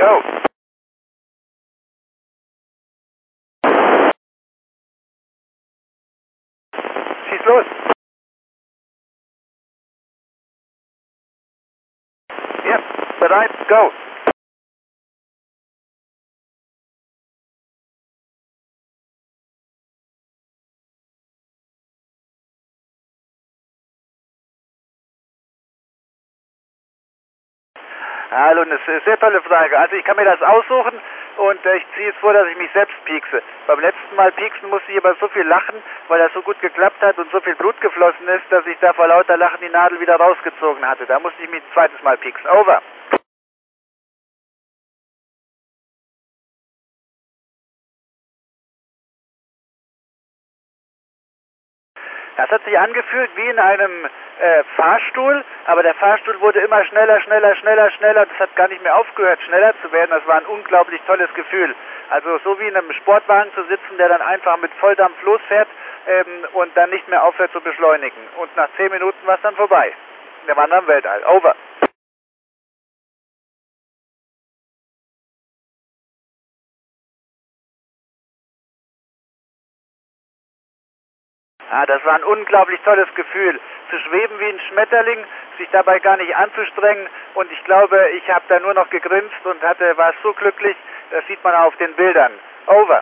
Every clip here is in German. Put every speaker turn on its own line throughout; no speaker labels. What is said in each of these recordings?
go. Schieß los. Ja, bereit, go. Hallo, das ist eine sehr tolle Frage. Also ich kann mir das aussuchen und ich ziehe jetzt vor, dass ich mich selbst piekse. Beim letzten Mal pieksen musste ich aber so viel lachen, weil das so gut geklappt hat und so viel Blut geflossen ist, dass ich da vor lauter Lachen die Nadel wieder rausgezogen hatte. Da musste ich mich ein zweites Mal pieksen. Over. Das hat sich angefühlt wie in einem Fahrstuhl, aber der Fahrstuhl wurde immer schneller, schneller, schneller, schneller. Das hat gar nicht mehr aufgehört, schneller zu werden. Das war ein unglaublich tolles Gefühl. Also so wie in einem Sportwagen zu sitzen, der dann einfach mit Volldampf losfährt und dann nicht mehr aufhört zu beschleunigen. Und nach 10 Minuten war es dann vorbei. Wir waren am Weltall. Over. Das war ein unglaublich tolles Gefühl, zu schweben wie ein Schmetterling, sich dabei gar nicht anzustrengen und ich glaube, ich habe da nur noch gegrinst und war so glücklich, das sieht man auch auf den Bildern. Over.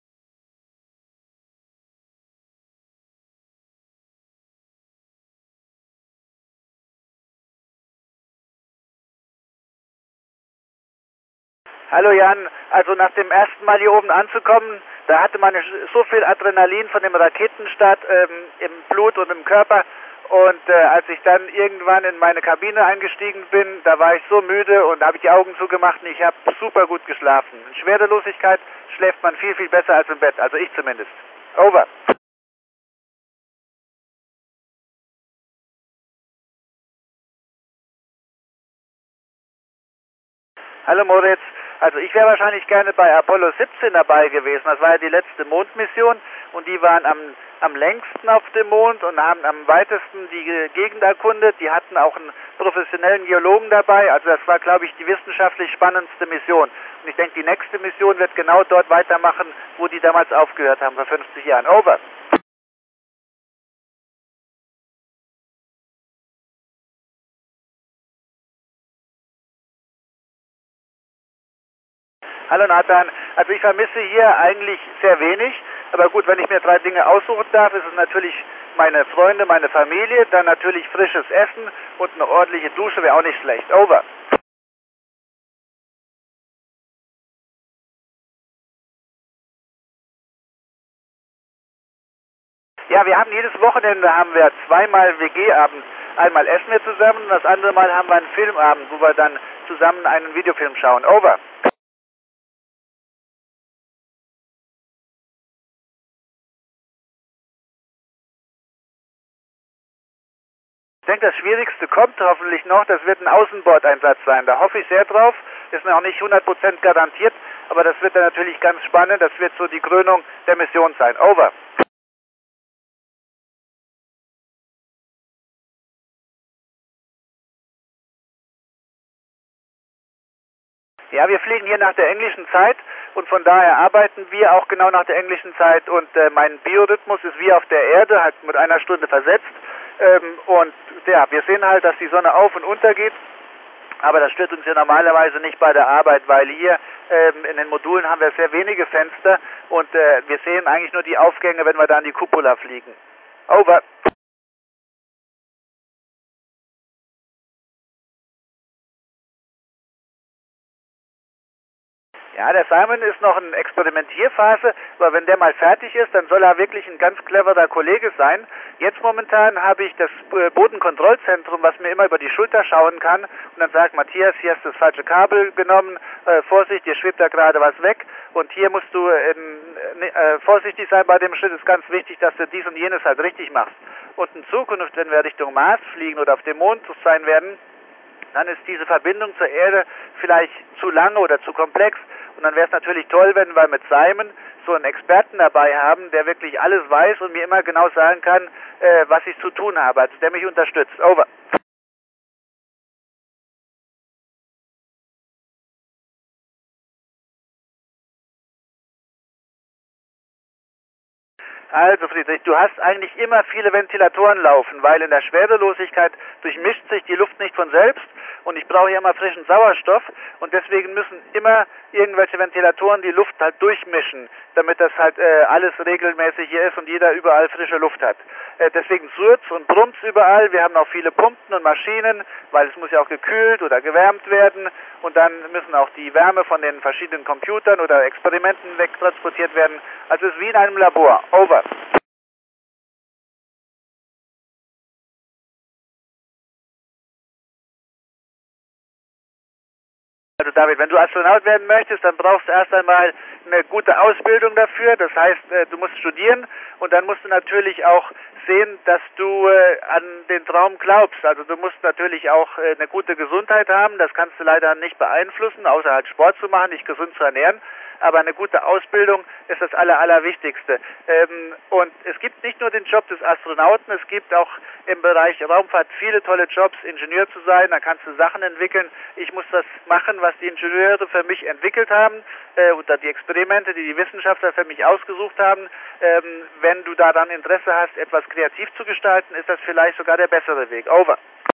Hallo Jan, also nach dem ersten Mal hier oben anzukommen, da hatte man so viel Adrenalin von dem Raketenstart im Blut und im Körper und als ich dann irgendwann in meine Kabine eingestiegen bin, da war ich so müde und habe ich die Augen zugemacht und ich habe super gut geschlafen. In Schwerelosigkeit schläft man viel, viel besser als im Bett, also ich zumindest. Over. Hallo Moritz, also ich wäre wahrscheinlich gerne bei Apollo 17 dabei gewesen. Das war ja die letzte Mondmission und die waren am längsten auf dem Mond und haben am weitesten die Gegend erkundet. Die hatten auch einen professionellen Geologen dabei. Also das war, glaube ich, die wissenschaftlich spannendste Mission. Und ich denke, die nächste Mission wird genau dort weitermachen, wo die damals aufgehört haben, vor 50 Jahren. Over. Hallo Nathan, also ich vermisse hier eigentlich sehr wenig, aber gut, wenn ich mir 3 Dinge aussuchen darf, ist es natürlich meine Freunde, meine Familie, dann natürlich frisches Essen und eine ordentliche Dusche wäre auch nicht schlecht. Over. Ja, wir haben jedes Wochenende haben wir zweimal WG-Abend. Einmal essen wir zusammen und das andere Mal haben wir einen Filmabend, wo wir dann zusammen einen Videofilm schauen. Over. Ich denke, das Schwierigste kommt hoffentlich noch. Das wird ein Außenbordeinsatz sein. Da hoffe ich sehr drauf. Ist noch nicht 100% garantiert, aber das wird dann natürlich ganz spannend. Das wird so die Krönung der Mission sein. Over. Ja, wir fliegen hier nach der englischen Zeit und von daher arbeiten wir auch genau nach der englischen Zeit und mein Biorhythmus ist wie auf der Erde, halt mit 1 Stunde versetzt und ja, wir sehen halt, dass die Sonne auf und untergeht, aber das stört uns ja normalerweise nicht bei der Arbeit, weil hier in den Modulen haben wir sehr wenige Fenster und wir sehen eigentlich nur die Aufgänge, wenn wir da an die Cupola fliegen. Over. Ja, der Simon ist noch in Experimentierphase, aber wenn der mal fertig ist, dann soll er wirklich ein ganz cleverer Kollege sein. Jetzt momentan habe ich das Bodenkontrollzentrum, was mir immer über die Schulter schauen kann und dann sagt, Matthias, hier hast du das falsche Kabel genommen, Vorsicht, dir schwebt da gerade was weg und hier musst du vorsichtig sein bei dem Schritt, ist ganz wichtig, dass du dies und jenes halt richtig machst. Und in Zukunft, wenn wir Richtung Mars fliegen oder auf dem Mond sein werden, dann ist diese Verbindung zur Erde vielleicht zu lange oder zu komplex. Und dann wäre es natürlich toll, wenn wir mit Simon so einen Experten dabei haben, der wirklich alles weiß und mir immer genau sagen kann, was ich zu tun habe, also der mich unterstützt. Over. Also Friedrich, du hast eigentlich immer viele Ventilatoren laufen, weil in der Schwerelosigkeit durchmischt sich die Luft nicht von selbst und ich brauche ja immer frischen Sauerstoff und deswegen müssen immer irgendwelche Ventilatoren die Luft halt durchmischen, damit das halt alles regelmäßig hier ist und jeder überall frische Luft hat. Deswegen surrt's und brummt's überall. Wir haben auch viele Pumpen und Maschinen, weil es muss ja auch gekühlt oder gewärmt werden und dann müssen auch die Wärme von den verschiedenen Computern oder Experimenten wegtransportiert werden. Also es ist wie in einem Labor. Over. Also David, wenn du Astronaut werden möchtest, dann brauchst du erst einmal eine gute Ausbildung dafür. Das heißt, du musst studieren und dann musst du natürlich auch sehen, dass du an den Traum glaubst. Also du musst natürlich auch eine gute Gesundheit haben. Das kannst du leider nicht beeinflussen, außer halt Sport zu machen, dich gesund zu ernähren. Aber eine gute Ausbildung ist das Allerwichtigste. Und es gibt nicht nur den Job des Astronauten, es gibt auch im Bereich Raumfahrt viele tolle Jobs, Ingenieur zu sein, da kannst du Sachen entwickeln. Ich muss das machen, was die Ingenieure für mich entwickelt haben, oder die Experimente, die die Wissenschaftler für mich ausgesucht haben. Wenn du da dann Interesse hast, etwas kreativ zu gestalten, ist das vielleicht sogar der bessere Weg. Over.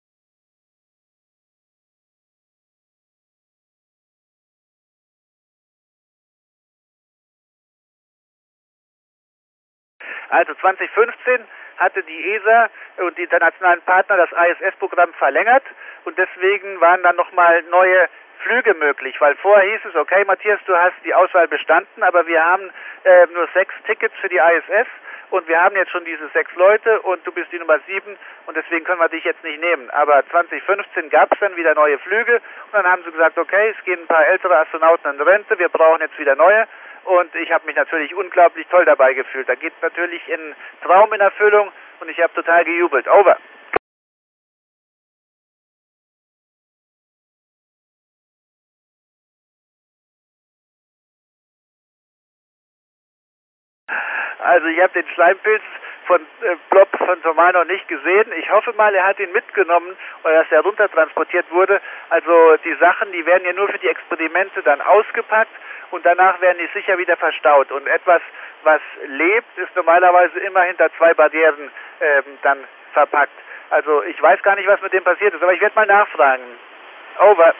Also 2015 hatte die ESA und die internationalen Partner das ISS-Programm verlängert und deswegen waren dann nochmal neue Flüge möglich, weil vorher hieß es, okay Matthias, du hast die Auswahl bestanden, aber wir haben nur 6 Tickets für die ISS und wir haben jetzt schon diese 6 Leute und du bist die Nummer 7 und deswegen können wir dich jetzt nicht nehmen. Aber 2015 gab es dann wieder neue Flüge und dann haben sie gesagt, okay, es gehen ein paar ältere Astronauten in Rente, wir brauchen jetzt wieder neue. Und ich habe mich natürlich unglaublich toll dabei gefühlt. Da geht natürlich ein Traum in Erfüllung und ich habe total gejubelt. Over. Also ich habe den Schleimpilz von Blob von Thomas noch nicht gesehen. Ich hoffe mal, er hat ihn mitgenommen oder dass er runtertransportiert wurde. Also die Sachen, die werden ja nur für die Experimente dann ausgepackt und danach werden die sicher wieder verstaut. Und etwas, was lebt, ist normalerweise immer hinter 2 Barrieren dann verpackt. Also ich weiß gar nicht, was mit dem passiert ist, aber ich werde mal nachfragen. Over.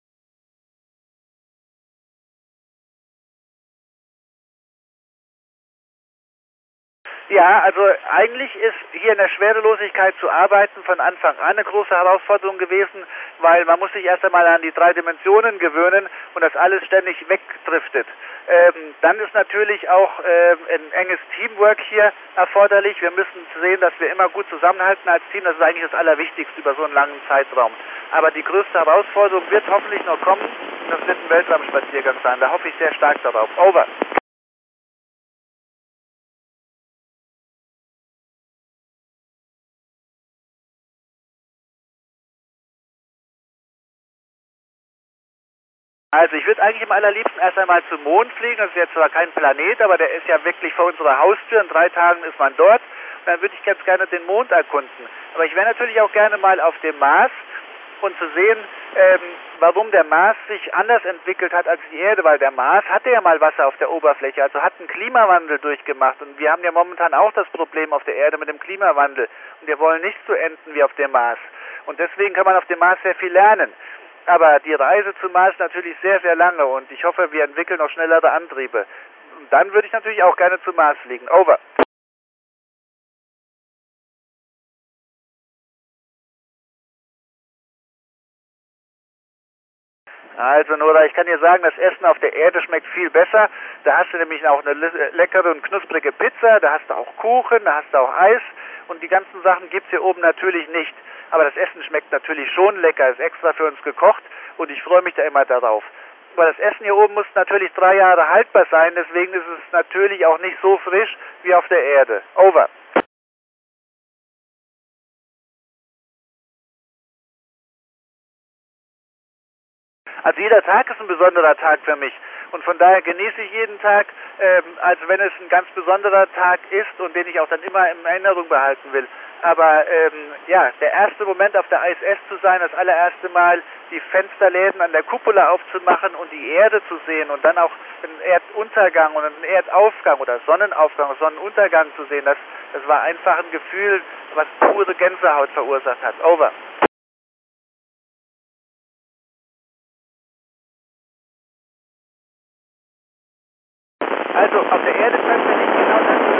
Ja, also eigentlich ist hier in der Schwerelosigkeit zu arbeiten von Anfang an eine große Herausforderung gewesen, weil man muss sich erst einmal an die 3 Dimensionen gewöhnen und das alles ständig wegdriftet. Dann ist natürlich auch ein enges Teamwork hier erforderlich. Wir müssen sehen, dass wir immer gut zusammenhalten als Team. Das ist eigentlich das Allerwichtigste über so einen langen Zeitraum. Aber die größte Herausforderung wird hoffentlich noch kommen. Das wird ein Weltraumspaziergang sein. Da hoffe ich sehr stark darauf. Over. Also ich würde eigentlich am allerliebsten erst einmal zum Mond fliegen. Das ist jetzt zwar kein Planet, aber der ist ja wirklich vor unserer Haustür. In 3 Tagen ist man dort. Und dann würde ich ganz gerne den Mond erkunden. Aber ich wäre natürlich auch gerne mal auf dem Mars und zu sehen, warum der Mars sich anders entwickelt hat als die Erde, weil der Mars hatte ja mal Wasser auf der Oberfläche, also hat einen Klimawandel durchgemacht. Und wir haben ja momentan auch das Problem auf der Erde mit dem Klimawandel. Und wir wollen nicht so enden wie auf dem Mars. Und deswegen kann man auf dem Mars sehr viel lernen. Aber die Reise zum Mars ist natürlich sehr lange und ich hoffe, wir entwickeln noch schnellere Antriebe. Und dann würde ich natürlich auch gerne zum Mars fliegen. Over. Also Nora, ich kann dir sagen, das Essen auf der Erde schmeckt viel besser. Da hast du nämlich auch eine leckere und knusprige Pizza, da hast du auch Kuchen, da hast du auch Eis und die ganzen Sachen gibt's hier oben natürlich nicht. Aber das Essen schmeckt natürlich schon lecker, ist extra für uns gekocht und ich freue mich da immer darauf. Aber das Essen hier oben muss natürlich 3 Jahre haltbar sein, deswegen ist es natürlich auch nicht so frisch wie auf der Erde. Over. Also jeder Tag ist ein besonderer Tag für mich. und von daher genieße ich jeden Tag, als wenn es ein ganz besonderer Tag ist und den ich auch dann immer in Erinnerung behalten will. Aber ja, der erste Moment auf der ISS zu sein, das allererste Mal die Fensterläden an der Cupola aufzumachen und die Erde zu sehen und dann auch einen Erduntergang und einen Erdaufgang oder Sonnenaufgang, Sonnenuntergang zu sehen, das war einfach ein Gefühl, was pure Gänsehaut verursacht hat. Over. Also auf der Erde können wir nicht genau das